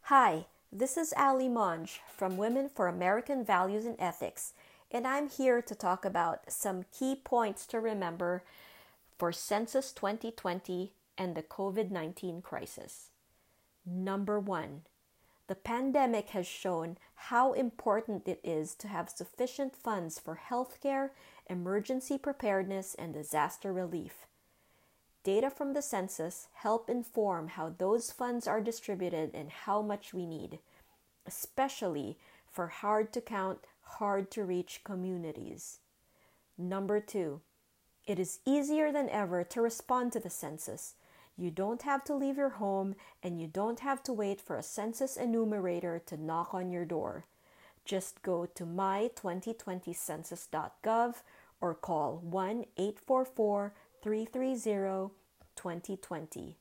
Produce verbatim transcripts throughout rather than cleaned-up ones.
Hi, this is Ali Monge from Women for American Values and Ethics, and I'm here to talk about some key points to remember for Census twenty twenty and the COVID nineteen crisis. Number one, the pandemic has shown how important it is to have sufficient funds for healthcare, emergency preparedness, and disaster relief. Data from the census help inform how those funds are distributed and how much we need, especially for hard to count, hard to reach communities. Number two, it is easier than ever to respond to the census. You don't have to leave your home and you don't have to wait for a census enumerator to knock on your door. Just go to my twenty twenty census dot gov or call one eight four four three three zero twenty twenty.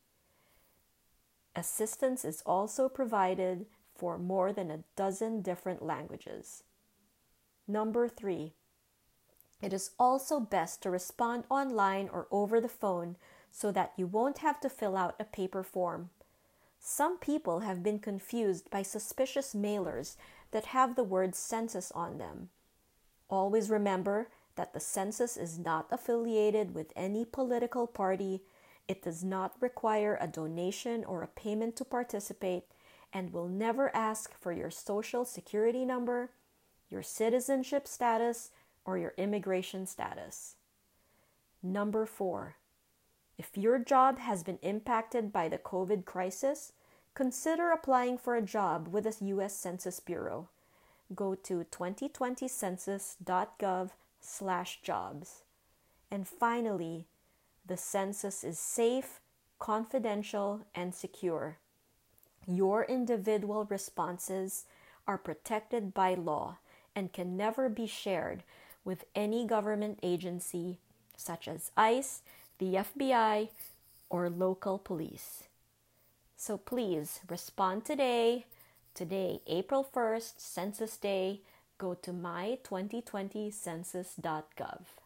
Assistance is also provided for more than a dozen different languages. Number three, it is also best to respond online or over the phone so that you won't have to fill out a paper form. Some people have been confused by suspicious mailers that have the word census on them. Always remember that the census is not affiliated with any political party, it does not require a donation or a payment to participate, and will never ask for your social security number, your citizenship status, or your immigration status. Number four, if your job has been impacted by the COVID crisis, consider applying for a job with the U S Census Bureau. Go to twenty twenty census dot gov slash jobs. And finally, the census is safe, confidential, and secure. Your individual responses are protected by law and can never be shared with any government agency such as ICE, the F B I, or local police. So please respond today. Today, April first, Census Day. Go to my twenty twenty census dot gov.